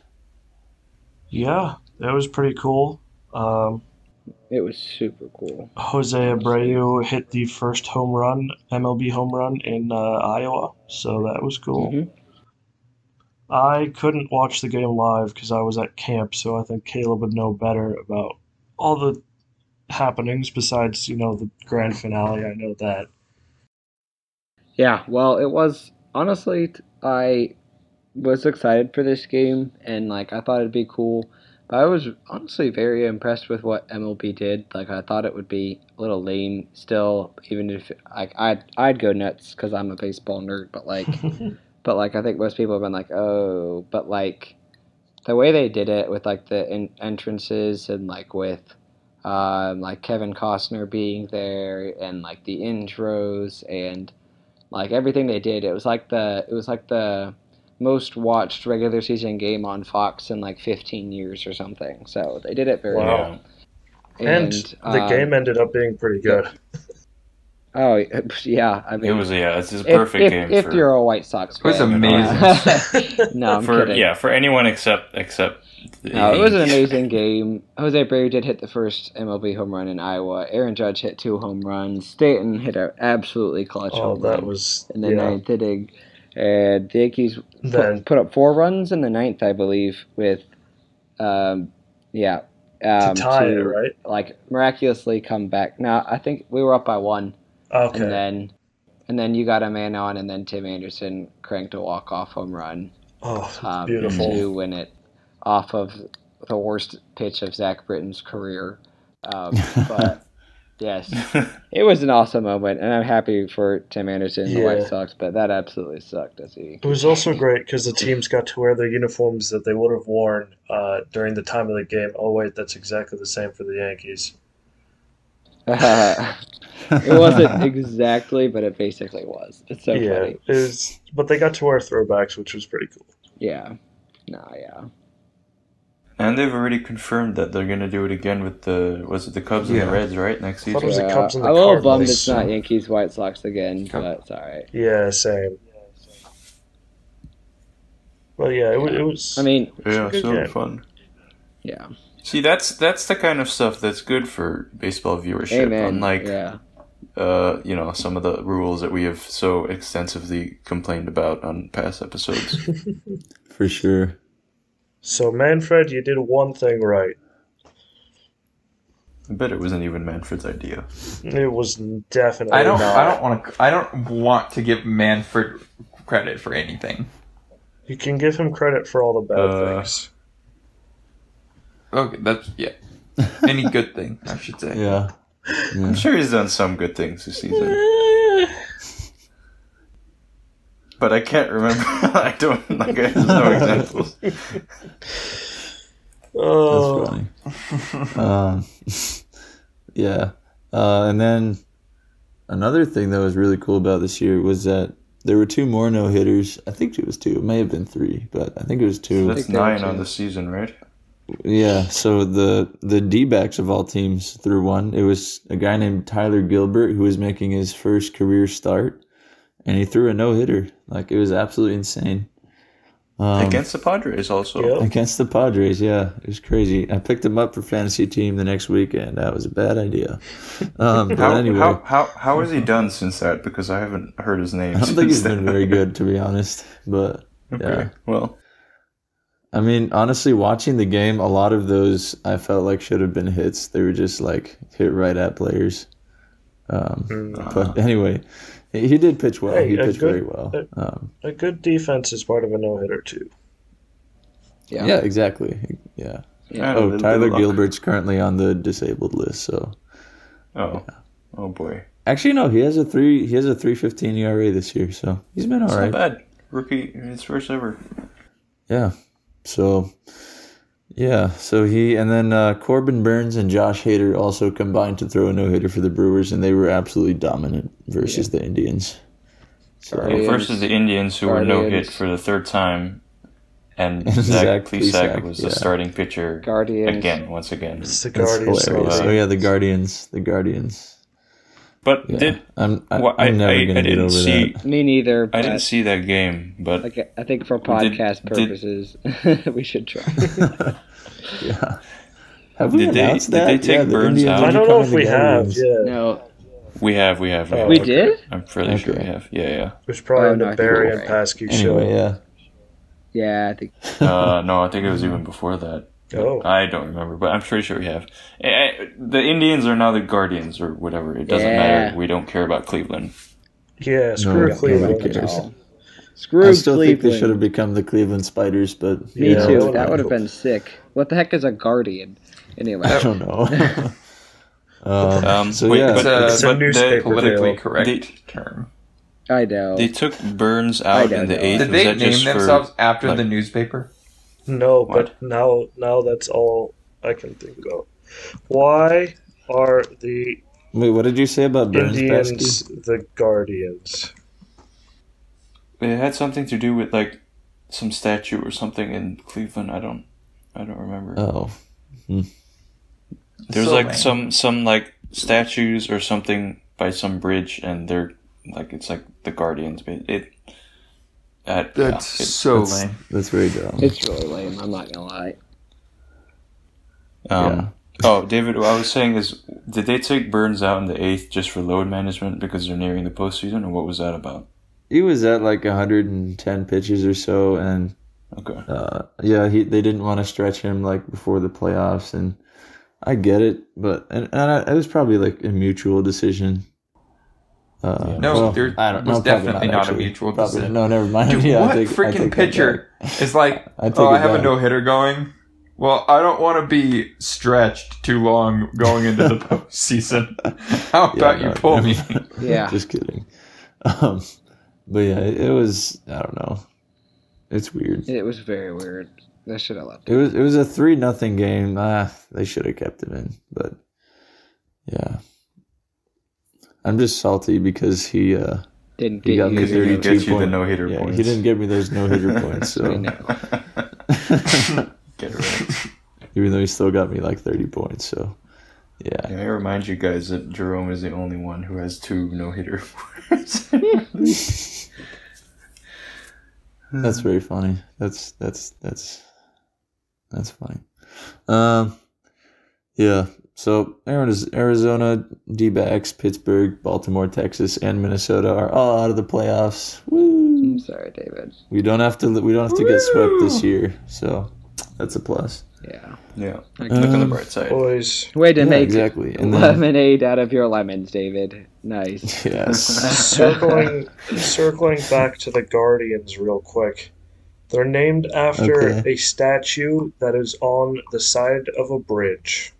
S1: Yeah, that was pretty cool. Um,
S3: It was super cool.
S1: Jose Abreu hit the first home run, M L B home run in uh, Iowa, so that was cool.
S3: Mhm.
S1: I couldn't watch the game live because I was at camp, so I think Caleb would know better about all the happenings besides, you know, the grand finale. I know that.
S3: Yeah, well, it was honestly t- I was excited for this game and like I thought it'd be cool. But I was honestly very impressed with what M L B did. Like I thought it would be a little lame still, even if like I'd I'd go nuts because I'm a baseball nerd. But like, but like I think most people have been like, oh, but like the way they did it with like the in- entrances and like with um, like Kevin Costner being there and like the intros and like everything they did, it was like the it was like the most watched regular season game on Fox in like fifteen years or something. So they did it very
S1: Wow.
S3: well.
S1: And, the
S3: um,
S1: game ended up being pretty good.
S3: Oh yeah, I mean
S7: It was yeah, it's a
S3: if,
S7: perfect
S3: if,
S7: game
S3: if
S7: for
S3: you're a White Sox
S2: It was
S3: fan.
S2: amazing.
S3: no, I'm
S7: for
S3: kidding.
S7: yeah for anyone except except. The
S3: No, it was an
S7: Yankees.
S3: amazing game. Jose Abreu did hit the first M L B home run in Iowa. Aaron Judge hit two home runs. Stanton hit an absolutely clutch
S1: Oh,
S3: home
S1: that
S3: run
S1: was
S3: in the
S1: yeah.
S3: ninth inning. And the Yankees
S1: Then
S3: put, put up four runs in the ninth, I believe, with, um, yeah, um,
S1: to tie it,
S3: to
S1: right?
S3: like miraculously come back. No, I think we were up by one,
S1: Okay.
S3: and then and then you got a man on, and then Tim Anderson cranked a walk off home run
S1: Oh,
S3: um,
S1: beautiful.
S3: to win it off of the worst pitch of Zach Britton's career. Um, but yes, it was an awesome moment, and I'm happy for Tim Anderson and the White
S1: Yeah.
S3: Sox. But that absolutely sucked. As he
S1: It was also great because the teams got to wear their uniforms that they would have worn uh, during the time of the game. Oh, wait, that's exactly the same for the Yankees.
S3: it wasn't exactly, but it basically was. It's so
S1: yeah,
S3: funny.
S1: it was, but they got to wear throwbacks, which was pretty cool.
S3: Yeah. No, yeah.
S7: And they've already confirmed that they're gonna do it again with the was it the Cubs and
S2: Yeah.
S7: the Reds, right? Next
S1: I thought it
S7: season.
S1: was the
S3: Yeah,
S1: Cubs and the
S3: I'm a little bummed
S1: Cardinals.
S3: it's not Yankees White Sox again, but it's all right.
S1: Yeah, same. Well, yeah, it, wa- it was.
S3: I mean,
S7: Yeah,
S1: good
S7: so
S1: game.
S7: fun.
S3: yeah.
S7: See, that's that's the kind of stuff that's good for baseball viewership.
S3: Amen.
S7: Unlike
S3: yeah.
S7: uh, you know, some of the rules that we have so extensively complained about on past episodes.
S4: For sure.
S1: So, Manfred, you did one thing right.
S7: I bet it wasn't even Manfred's idea.
S1: It was definitely
S2: I don't.
S1: not.
S2: I don't want to. I don't want to give Manfred credit for anything.
S1: You can give him credit for all the bad
S7: Uh,
S1: things.
S2: Okay, that's yeah. Any good thing, I should say.
S4: Yeah.
S7: I'm sure he's done some good things this season, but I can't remember. I don't like. There's no examples.
S1: Oh,
S4: That's funny. um, yeah. Uh, and then another thing that was really cool about this year was that there were two more no hitters. I think it was two. It may have been three, but I think it was two.
S7: That's
S3: think they were
S7: nine on
S3: two.
S7: the season, right?
S4: Yeah, so the the D-backs of all teams threw one. It was a guy named Tyler Gilbert who was making his first career start, and he threw a no-hitter. Like, it was absolutely insane. Um,
S7: Against the Padres, also.
S1: Yep.
S4: against the Padres, yeah. It was crazy. I picked him up for fantasy team the next weekend. That was a bad idea. Um, but
S7: How,
S4: anyway,
S7: how how how has he done since that? Because I haven't heard his name.
S4: I don't think he's
S7: since
S4: been
S7: then.
S4: very good, to be honest. But,
S7: Okay.
S4: yeah.
S7: Well,
S4: I mean, honestly, watching the game, a lot of those I felt like should have been hits. They were just like hit right at players. Um,
S1: Mm.
S4: but anyway, he, he did pitch well.
S1: Hey,
S4: he
S1: a
S4: pitched
S1: good-
S4: very well.
S1: a-
S4: Um,
S1: a good defense is part of a no-hitter, too.
S3: Yeah.
S4: yeah. exactly. Yeah.
S3: Yeah.
S7: a
S4: Oh,
S7: little bit
S4: Tyler
S7: of luck.
S4: Gilbert's currently on the disabled list. So
S7: Oh, oh boy.
S4: actually, no, he has a three. He has a three fifteen E R A this year. So he's been all
S7: It's
S4: right.
S7: not bad. Rookie, his first ever.
S4: Yeah. So, yeah. So he and then uh, Corbin Burns and Josh Hader also combined to throw a no hitter for the Brewers, and they were absolutely dominant versus the Indians. So
S3: Guardians.
S7: Versus the Indians, who were no hit
S3: Guardians.
S7: for the third time, and
S4: And
S7: Zach
S4: Zach
S7: Plesac
S4: Plesac,
S7: was
S4: yeah.
S7: the starting pitcher
S3: Guardians.
S7: again, once again.
S1: It's the
S4: That's
S1: Guardians.
S4: hilarious.
S7: so, uh,
S4: Oh yeah, the Guardians. The Guardians.
S7: But
S4: Yeah,
S7: did
S4: I'm. I,
S7: well, I,
S4: I'm never
S7: I,
S4: gonna
S7: I
S4: get
S7: didn't
S4: over
S7: see
S4: that.
S3: Me neither.
S7: I
S3: But
S7: didn't see that game, but
S3: like, I think for
S7: Did-
S3: podcast
S7: did-
S3: purposes, we should try.
S4: Yeah. Have we
S7: Did they-
S4: announced
S7: did
S4: that?
S7: they take
S4: yeah, the
S7: Burns
S4: Indians
S7: out?
S4: are
S1: I don't know
S4: becoming
S1: if we
S4: the
S1: have.
S4: Guardians.
S1: Yeah,
S3: No,
S7: we have, we have, we have.
S3: we
S1: okay.
S3: did.
S7: I'm fairly sure we
S4: Okay.
S7: have. Yeah, yeah.
S1: it was probably
S3: Oh,
S1: in
S3: no,
S1: the
S3: I think
S1: Barry
S3: you're
S1: and
S3: right.
S1: Paskey
S4: Anyway,
S1: show.
S4: yeah.
S3: Yeah, I think.
S7: Uh, no, I think it was even before that.
S1: Oh,
S7: I don't remember, but I'm pretty sure we have. Eh, eh, The Indians are now the Guardians or whatever. It doesn't
S3: Yeah.
S7: matter. We don't care about Cleveland.
S1: yeah.
S4: No,
S1: Screw
S4: nobody
S1: Cleveland.
S4: cares.
S3: No. Screw
S4: I still think they
S3: Cleveland.
S4: should have become the Cleveland Spiders, but
S3: Me
S1: Yeah,
S3: too.
S1: that
S3: That would have
S4: cool.
S3: been sick. What the heck is a guardian? Anyway,
S4: I don't know. um,
S7: Um,
S4: so
S7: wait,
S4: yeah,
S7: but,
S2: uh,
S1: It's a
S7: but
S1: newspaper
S7: they,
S2: Politically
S1: deal.
S2: correct
S7: They-
S2: term.
S3: I know.
S7: they took Burns
S3: I
S7: out
S3: don't
S7: in the
S3: know.
S7: eighth.
S2: Did
S7: Was
S2: they
S7: that
S2: name
S7: just for-
S2: themselves after
S7: like-
S2: the newspaper?
S1: No,
S7: What?
S1: but now now that's all I can think of. Why are the
S4: wait, what did you say about Burns?
S1: Indians
S4: Pesky?
S1: the Guardians?
S7: It had something to do with like some statue or something in Cleveland. I don't, I don't remember.
S4: Oh,
S7: There's
S2: So
S7: like
S2: lame.
S7: some some like statues or something by some bridge, and they're like it's like the Guardians. But it, uh,
S2: That's
S7: yeah, it-
S2: so
S4: that's,
S2: lame.
S4: that's very dumb.
S3: It's really lame. I'm not gonna lie.
S7: Um, Oh, David, what I was saying is, did they take Burns out in the eighth just for load management because they're nearing the postseason, or what was that about?
S4: He was at like one hundred ten pitches or so, and
S7: Okay.
S4: uh, yeah, he they didn't want to stretch him like before the playoffs, and I get it, but and, and I, it was probably like a mutual decision. Uh,
S2: No,
S4: well,
S2: there
S4: I don't,
S2: was
S4: no, probably
S2: definitely not a
S4: actually.
S2: mutual
S4: Probably-
S2: decision.
S4: No, never mind.
S2: Dude,
S4: yeah,
S2: what
S4: I take, I
S2: freaking
S4: take that
S2: pitcher
S4: back.
S2: is like,
S4: I take
S2: oh,
S4: it
S2: I have
S4: back.
S2: a no hitter going. Well, I don't want to be stretched too long going into the postseason. How
S4: Yeah,
S2: about you
S4: no,
S2: pull
S4: never
S2: me?
S4: mind.
S3: Yeah.
S4: Just kidding. Um, but yeah, it, it was. I don't know. It's weird.
S3: It was very weird. They should have left.
S4: It was. It was a three nothing game. Ah, they should have kept him in. But yeah, I'm just salty because he uh
S3: Didn't
S4: he
S3: get
S4: got me
S3: you.
S7: He didn't
S4: thirty-two
S7: get you the
S4: points.
S7: no-hitter
S4: Yeah,
S7: points.
S4: he didn't give me those no hitter points.
S3: I
S4: So
S3: know.
S7: Get it right.
S4: even though he still got me like thirty points. So yeah,
S7: Yeah, I remind you guys that Jerome is the only one who has two no-hitter.
S4: that's very funny. That's that's that's that's funny. Um, yeah. So Ariz- Arizona, D-backs, Pittsburgh, Baltimore, Texas, and Minnesota are all out of the playoffs. Woo!
S3: I'm sorry, David.
S4: We don't have to. We don't have to get swept this year. So that's a plus.
S3: Yeah.
S7: Yeah.
S3: Look
S7: Look on the
S4: Um,
S7: bright side.
S1: Boys,
S3: Way to
S4: Yeah,
S3: make
S4: exactly. And then
S3: lemonade out of your lemons, David. Nice.
S4: yes,
S1: circling circling back to the Guardians real quick. They're named after
S4: Okay.
S1: a statue that is on the side of a bridge.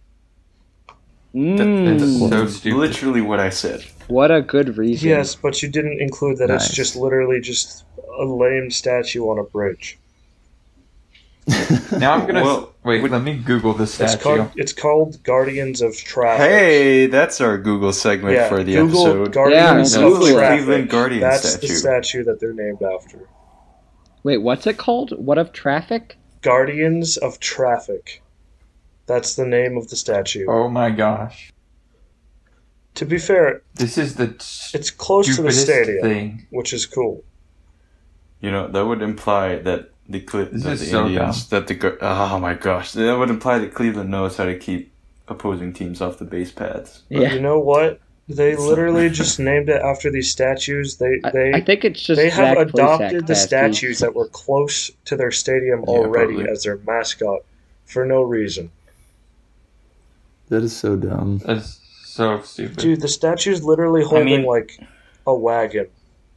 S3: Mm,
S2: That's so
S7: That's
S2: stupid.
S7: literally what I said.
S3: what a good reason.
S1: Yes, but you didn't include that
S4: Nice.
S1: it's just literally just a lame statue on a bridge.
S2: Now I'm gonna
S7: Well,
S2: wait. Let me Google the
S1: It's
S2: statue.
S1: called it's called Guardians of Traffic.
S7: Hey, that's our Google segment
S1: yeah,
S7: for the
S1: Google
S7: episode.
S1: Guardians
S3: Yeah,
S1: of
S3: Google it.
S1: Traffic.
S7: Cleveland Guardian
S1: That's
S7: statue.
S1: the statue that they're named after.
S3: Wait, what's it called? What of traffic?
S1: Guardians of Traffic. That's the name of the statue.
S2: Oh my gosh,
S1: To be fair,
S2: this is the
S1: it's close to the
S2: stupidest
S1: stadium,
S2: thing.
S1: which is cool.
S7: You know, that would imply that the Cle-
S2: This
S7: that
S2: is
S7: the
S2: so
S7: Indians that the Gu- oh my gosh, that would imply that Cleveland knows how to keep opposing teams off the base paths.
S1: But
S3: Yeah.
S1: you know what? They literally just named it after these statues. They
S3: I,
S1: they
S3: I think it's just
S1: they have
S3: Zach
S1: adopted
S3: Plesac
S1: the
S3: Pesky.
S1: statues that were close to their stadium
S7: Yeah,
S1: already
S7: probably.
S1: as their mascot for no reason.
S4: that is so dumb.
S2: That's so stupid.
S1: Dude, the statue's literally holding
S7: mean-
S1: like a wagon.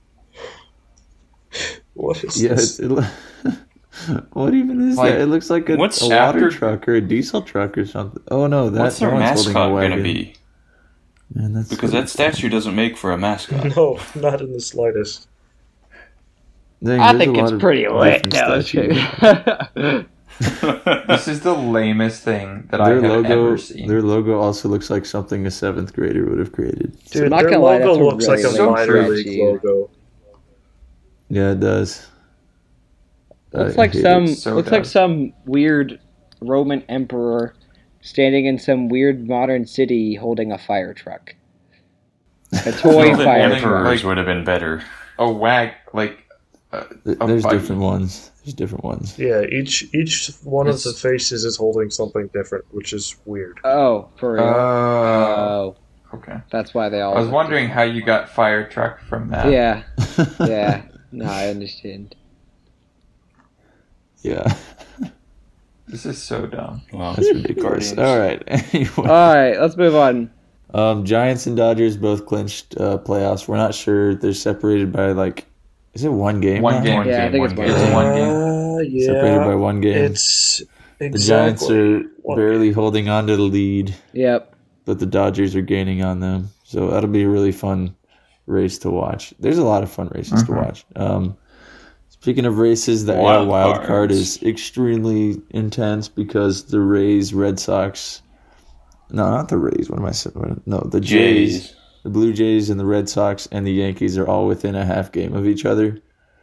S1: What is
S4: Yeah,
S1: this?
S4: it, it, what even is
S2: Like,
S4: that? It looks like a,
S7: what's
S4: a water
S2: after-
S4: truck or a diesel truck or something. Oh no, that
S7: What's their
S4: no one's holding a
S7: mascot
S4: wagon.
S7: gonna be?
S4: Man, that's
S7: Because
S4: so-
S7: that statue doesn't make for a mascot.
S1: No, not in the slightest.
S4: Dang,
S3: I
S4: there's
S3: think
S4: a lot
S3: it's
S4: of
S3: pretty lit.
S4: different
S3: No, it's
S4: statues.
S2: This is the lamest thing that I
S4: Their
S2: have
S4: logo,
S2: ever seen.
S4: their logo also looks like something a seventh grader would have created.
S1: Dude,
S3: I'm not
S1: their
S3: gonna lie,
S1: logo
S3: that's a
S1: looks
S3: really
S1: like a
S2: lame
S1: minor league
S3: statue.
S1: logo.
S4: Yeah, it does.
S3: Looks
S4: I
S3: like
S4: hate
S3: some
S4: it.
S2: So
S3: looks like
S2: does.
S3: some weird Roman emperor standing in some weird modern city holding a fire truck. A toy
S2: Well, the
S3: fire
S2: emperor-
S3: truck.
S7: Emperors
S2: like-
S7: would have been better.
S2: A wag, like. Uh,
S4: Th-
S2: a
S4: There's
S2: buggy.
S4: different ones. There's different ones.
S1: Yeah, each each one of
S2: It's-
S1: the faces is holding something different, which is weird.
S3: Oh, for real.
S2: Oh.
S3: Oh,
S2: Okay.
S3: that's why they all.
S2: I was
S3: look
S2: wondering how you got fire truck from that.
S3: Yeah, yeah. No, I understand.
S4: Yeah.
S2: This is so dumb.
S7: Wow.
S4: That's ridiculous.
S7: Guardians.
S4: All right. Anyway.
S3: All right, let's move on.
S4: Um, Giants and Dodgers both clinched uh, playoffs. We're not sure. They're separated by like, is it one game?
S2: One
S4: now?
S2: game.
S3: Yeah, I think it's
S2: one
S3: one
S2: game.
S3: game.
S2: one game.
S1: Uh, yeah,
S4: Separated by one game.
S1: it's
S4: the
S1: exactly
S4: Giants are
S1: one
S4: barely
S1: game.
S4: holding on to the lead,
S3: Yep.
S4: but the Dodgers are gaining on them. So that'll be a really fun race to watch. There's a lot of fun races
S2: Mhm.
S4: to watch. Um, speaking of races, the
S7: Wild
S4: wild, wild
S7: cards.
S4: card is extremely intense because the Rays, Red Sox, no, not the Rays. What am I saying? No, the Jays.
S7: Jays.
S4: The Blue Jays and the Red Sox and the Yankees are all within a half game of each other.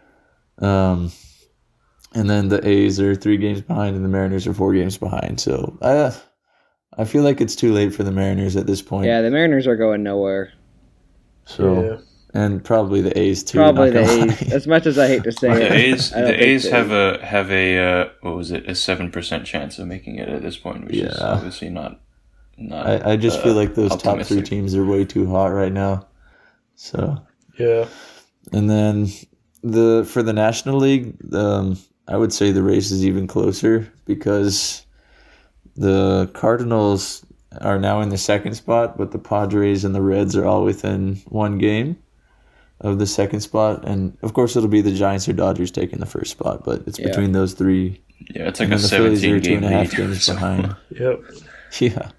S4: Um, and then the A's are three games behind and the Mariners are four games behind. So I, I feel like it's too late for the Mariners at this point.
S3: Yeah, the Mariners are going nowhere.
S4: So
S1: Yeah.
S4: and probably the A's too.
S3: Probably
S4: not
S3: the
S4: gonna
S3: A's.
S4: lie.
S3: As much as I hate to say
S7: The
S3: it,
S7: A's,
S3: I don't
S7: the
S3: think
S7: A's
S3: the
S7: have
S3: A's-
S7: a have a uh, what was it? A seven percent chance of making it at this point, which is
S4: Yeah.
S7: obviously not. Not.
S4: I, I just
S7: uh,
S4: feel like those top three
S7: optimistic.
S4: teams are way too hot right now. So
S1: Yeah,
S4: and then the for the National League, um, I would say the race is even closer because the Cardinals are now in the second spot, but the Padres and the Reds are all within one game of the second spot, and of course it'll be the Giants or Dodgers taking the first spot, but it's
S3: Yeah.
S4: between those three.
S7: Yeah, it's like
S4: and
S7: a
S4: then the Phillies
S7: seventeen
S4: are two
S7: game
S4: and a half
S7: lead.
S4: games
S7: So,
S4: behind.
S1: yep.
S4: Yeah.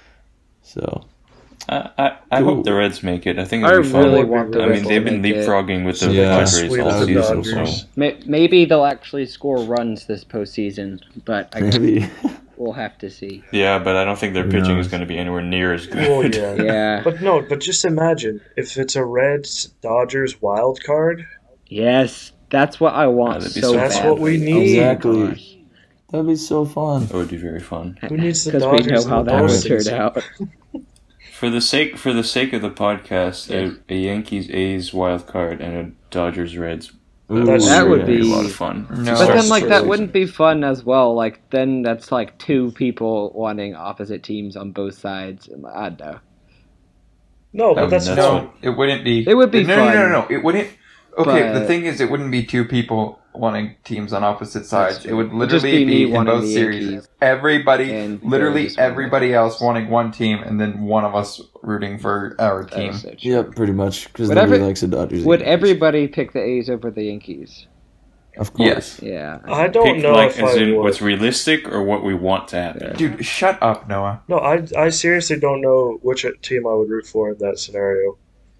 S4: So
S7: I, I, I
S4: Cool.
S7: hope the Reds make it. I think
S3: I
S7: it'll be fun.
S3: really
S1: Would be
S3: want the
S7: I
S1: really
S3: Reds
S7: mean,
S3: to
S7: they've been
S3: make it.
S7: leapfrogging with the
S4: Yeah.
S7: Padres
S1: Sweep
S7: all
S1: the
S7: season.
S1: Dodgers.
S7: So
S3: May- Maybe they'll actually score runs this postseason, but I guess
S4: maybe.
S3: we'll have to see.
S7: yeah, but I don't think their
S4: Who
S7: pitching
S4: knows?
S7: is going to be anywhere near as good.
S1: Well, yeah.
S3: Yeah.
S1: But no, but just imagine if it's a Reds Dodgers wild card.
S3: Yes, that's what I want
S7: Yeah, that'd be
S3: so
S7: so
S3: badly.
S1: That's what we need.
S4: Exactly.
S3: Gosh.
S4: That'd be so fun.
S7: That would be very fun.
S1: Who needs the
S3: Because we know
S1: Dodgers
S3: how
S1: in the
S3: that would
S1: postseason?
S3: turn out.
S7: For the sake for the sake of the podcast,
S3: Yes.
S7: a, a Yankees A's wild card and a Dodgers Reds.
S4: Ooh,
S1: That's
S3: That would
S1: true.
S7: be a
S3: be-
S7: lot of fun.
S2: No.
S3: But then, like, that
S1: Stars.
S3: wouldn't be fun as well. Like, then that's like two people wanting opposite teams on both sides. And I don't know.
S1: No, but
S7: Um,
S1: that's,
S7: that's
S1: fun.
S2: No, it wouldn't be.
S3: It would be
S2: no, No, no,
S3: fun.
S2: no, no. It wouldn't. Okay, the
S3: But-
S2: thing is, it wouldn't be two people wanting teams on opposite sides. It would
S3: It'd just
S2: literally
S3: be me
S2: be, in
S3: wanting
S2: both
S3: the
S2: series.
S3: Yankees
S2: Everybody,
S3: and
S2: literally
S3: Phillies wanting
S2: everybody
S3: the
S2: else
S3: Yankees.
S2: wanting one team, and then one of us rooting for our
S3: That
S2: team.
S3: is so true.
S4: Yep, pretty much. Because
S3: Would
S4: nobody
S3: every-
S4: likes the Dodgers.
S3: Would
S4: and Yankees.
S3: everybody pick the A's over the Yankees?
S4: Of course.
S2: Yes.
S3: Yeah.
S1: I don't
S7: Pick
S1: know
S7: like
S1: if
S7: as
S1: I
S7: in
S1: would.
S7: what's realistic or what we want to happen.
S2: Dude, shut up, Noah.
S1: No, I, I seriously don't know which team I would root for in that scenario.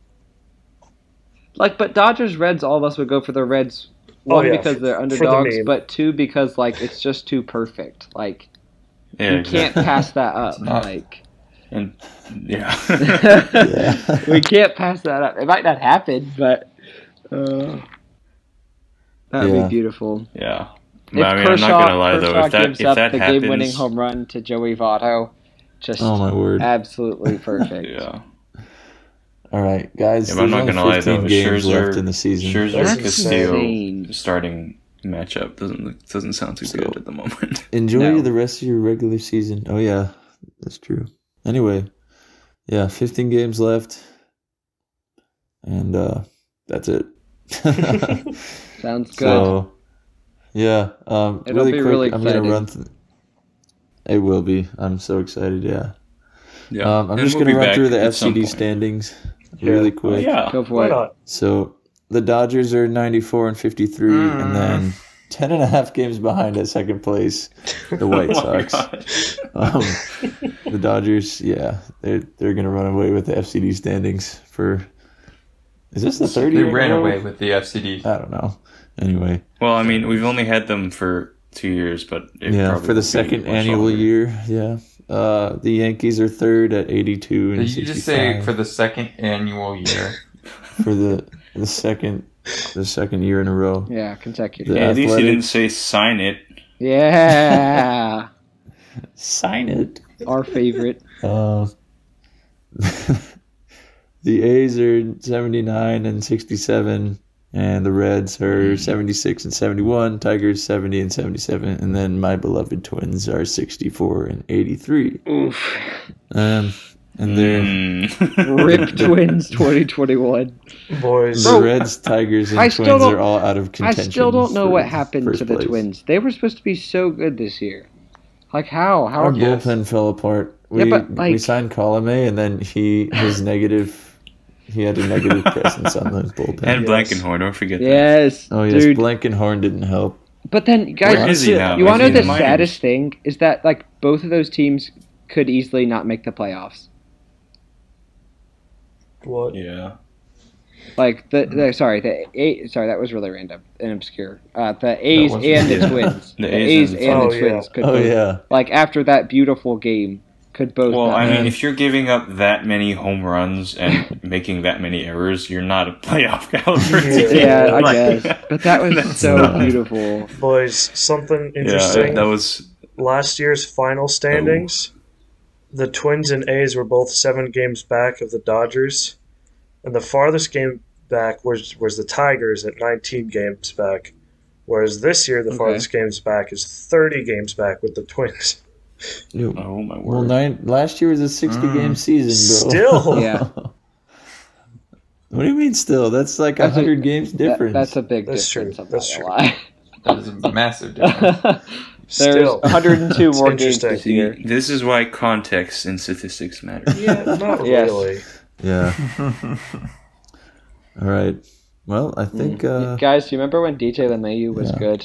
S3: Like, but Dodgers, Reds, all of us would go for the Reds.
S1: Oh,
S3: One,
S1: yeah,
S3: because
S1: for-
S3: they're
S1: for the
S3: underdogs,
S1: meme.
S3: but two, because, like, it's just too perfect. Like,
S7: Yeah,
S3: you
S7: exactly.
S3: can't pass that up.
S2: not.
S3: Like,
S7: And yeah.
S4: Yeah.
S3: we can't pass that up. It might not happen, but uh, that would
S4: Yeah.
S3: be beautiful.
S7: yeah.
S3: If
S7: But, I mean,
S3: Kershaw,
S7: I'm not gonna lie though.
S3: Kershaw
S7: If that
S3: gives
S7: if
S3: up
S7: that
S3: the
S7: happens,
S3: game-winning home run to Joey Votto, just
S4: Oh my word.
S3: absolutely perfect.
S7: yeah.
S4: All right, guys.
S7: Yeah, but I'm
S4: there's
S7: not
S4: only
S7: gonna lie though.
S4: fifteen games
S7: Scherzer,
S4: left in the season.
S7: Scherzer
S1: That's
S7: Castillo
S3: insane.
S7: starting matchup doesn't look, doesn't sound too
S4: So-
S7: good at the moment.
S4: Enjoy
S3: No.
S4: the rest of your regular season. Oh yeah, that's true. Anyway, yeah, fifteen games left, and uh, that's it.
S3: Sounds good.
S4: So, yeah, um,
S3: It'll
S4: really
S3: be
S4: quick.
S3: really
S4: I'm gonna
S3: exciting.
S4: run. Th- it will be. I'm so excited. Yeah.
S7: Yeah.
S4: Um, I'm
S7: And
S4: just
S7: we'll
S4: gonna
S7: be
S4: run
S7: back
S4: through the
S7: at some
S4: F C D
S7: point.
S4: standings
S1: Yeah.
S4: really
S7: Oh,
S4: quick.
S7: yeah.
S3: Go for
S1: Why
S3: it.
S1: not?
S4: So the Dodgers are ninety-four and fifty-three,
S2: Mm.
S4: and then ten and a half games behind at second place, the White
S7: Oh my
S4: Sox.
S7: God.
S4: Um, the Dodgers, yeah, they're they're gonna run away with the F C D standings for. Is this the third
S2: They
S4: year? in a
S2: ran
S4: row?
S2: away with the F C D.
S4: I don't know. Anyway,
S7: Well, I mean, we've only had them for two years, but it
S4: yeah,
S7: probably
S4: for the
S7: will be
S4: second
S7: much
S4: annual
S7: longer.
S4: year, yeah. Uh, the Yankees are third at eighty-two and
S2: Did you just say
S4: sixty-five.
S2: for the second annual year?
S4: for the the second the second year in a row.
S3: Yeah, consecutive.
S4: The
S7: Yeah, at least he didn't
S4: Athletics.
S7: say sign it.
S3: Yeah,
S4: Sign it.
S3: our favorite.
S4: Uh, the A's are seventy-nine and sixty-seven, and the Reds are seventy-six and seventy-one, Tigers seventy and seventy-seven, and then my beloved Twins are sixty-four and eighty-three.
S3: Oof.
S4: Um, and they're
S7: Mm.
S3: Rip Twins twenty twenty-one.
S1: Boys,
S4: the
S3: Bro,
S4: Reds, Tigers, and
S3: I
S4: Twins
S3: still don't-
S4: are all out of
S3: I
S4: contention.
S3: still don't know
S4: for
S3: what happened
S4: first
S3: to the
S4: place.
S3: Twins. They were supposed to be so good this year. Like how? How?
S4: Our
S2: Yes.
S4: bullpen fell apart. We
S3: Yeah, but,
S4: we
S3: like-
S4: signed Colome, and then he his negative. He had a negative presence on the bullpen.
S7: And
S1: Yes.
S7: Blankenhorn, don't forget that.
S3: Yes,
S4: Oh yes,
S3: dude.
S4: Blankenhorn didn't help.
S3: But then, guys,
S7: Where is he now?
S3: you
S7: Is
S3: want
S7: he
S3: to know
S7: in
S3: the
S7: the
S3: saddest thing is that like both of those teams could easily not make the playoffs.
S1: what?
S7: Yeah.
S3: Like the, the sorry the A, sorry that was really random and obscure. Uh, the A's
S2: wasn't-
S3: and the
S7: yeah.
S3: Twins,
S7: The
S3: the
S7: A's
S3: A's
S7: and
S3: and
S1: the
S3: the
S1: Twins.
S3: Twins could
S4: Oh
S3: both,
S4: yeah,
S3: like after that beautiful game could both.
S7: Well,
S3: not
S7: I
S3: make
S7: mean,
S3: it.
S7: if you're giving up that many home runs and making that many errors, you're not a playoff caliber team.
S3: yeah, I
S7: Like,
S3: guess, but that was
S7: that's
S3: so
S7: not-
S3: beautiful.
S1: Boys, something
S7: Yeah,
S1: interesting.
S7: that was.
S1: Last year's final standings, the Twins and A's were both seven games back of the Dodgers, and the farthest game back was was the Tigers at nineteen games back. Whereas this year, the
S3: Okay.
S1: farthest games back is thirty games back with the Twins.
S4: Ew.
S7: Oh my
S4: Well,
S7: word!
S4: nine, last year was a sixty-game
S2: Mm.
S4: season, bro.
S1: Still.
S3: Yeah.
S4: What do you mean still? That's like a
S3: That's a-
S4: hundred games
S3: That,
S4: difference.
S3: that's a big
S1: That's true.
S3: difference. I'm
S1: That's
S3: not gonna
S2: That is a massive difference.
S3: lie. There's
S1: Still.
S3: one hundred two
S1: It's
S3: more games
S1: interesting.
S3: this year.
S7: See, this is why context and statistics matter.
S1: Yeah, not
S3: Yes.
S1: really.
S4: Yeah. All right. Well, I think. Uh,
S3: Guys, do you remember when D J LeMahieu was
S4: yeah.
S3: good?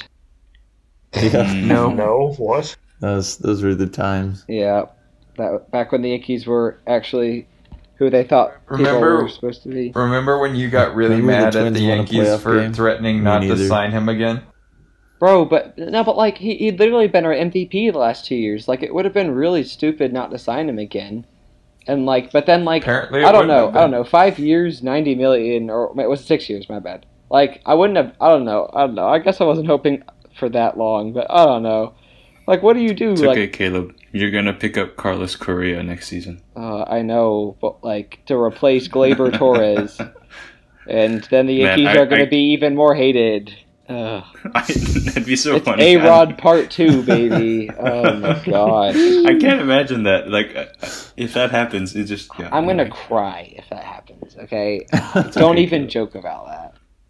S4: yeah,
S2: No.
S1: No, what?
S4: those those were the times.
S3: Yeah, that back when the Yankees were actually who they thought people
S2: Remember-
S3: were supposed to be.
S2: Remember when you got really
S4: Remember the
S2: mad at
S4: Twins
S2: the
S4: won a
S2: Yankees
S4: playoff
S2: for
S4: game?
S2: threatening
S4: Me
S2: not to
S4: neither.
S2: sign him again?
S3: Bro, but no, but like he he literally been our M V P the last two years. Like it would have been really stupid not to sign him again. And like, but then like
S2: Apparently, it
S3: I don't
S2: wouldn't
S3: know,
S2: have
S3: I don't
S2: been.
S3: know, five years, ninety million, or wait, it was six years. My bad. Like I wouldn't have. I don't know. I don't know. I guess I wasn't hoping for that long, but I don't know. Like, what do you do?
S7: It's
S3: like,
S7: okay, Caleb. You're gonna pick up Carlos Correa next season.
S3: Uh, I know, but like to replace Gleyber Torres, and then the
S7: Man,
S3: Yankees
S7: I-
S3: are going to
S7: I-
S3: be even more hated. Ugh.
S7: That'd be so
S3: It's
S7: funny.
S3: A Rod Part Two, baby. Oh my gosh,
S7: I can't imagine that. Like, uh, if that happens, it just. Yeah,
S3: I'm gonna
S7: anyway.
S3: cry if that happens. Okay, don't
S7: okay,
S3: even
S7: Caleb.
S3: joke about that.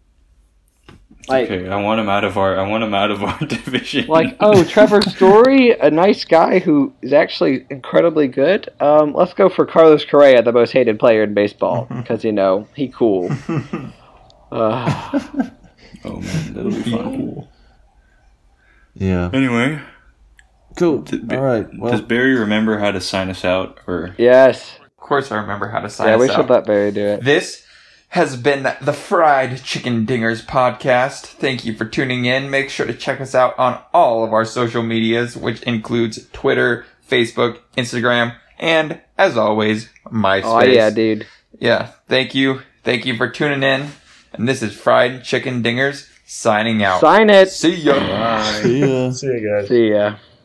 S3: Like,
S7: Okay, I want him out of our. I want him out of our division.
S3: like, oh, Trevor Story, a nice guy who is actually incredibly good. Um, let's go for Carlos Correa, the most hated player in baseball, because you know he cool. Uh,
S7: Oh man, that'll be fun.
S4: Yeah.
S7: Anyway,
S4: Cool.
S7: d-
S4: All right.
S7: does
S4: Well,
S7: Barry remember how to sign us out? Or
S3: yes,
S2: Of course, I remember how to sign
S3: yeah,
S2: us
S3: we
S2: out.
S3: should let Barry do it.
S2: This has been the Fried Chicken Dingers podcast. Thank you for tuning in. Make sure to check us out on all of our social medias, which includes Twitter, Facebook, Instagram, and, as always, MySpace.
S3: Oh yeah, dude.
S2: Yeah, thank you. Thank you for tuning in. And this is Fried Chicken Dingers signing out.
S3: Sign it.
S2: See ya.
S4: see ya.
S1: See you guys.
S3: See ya.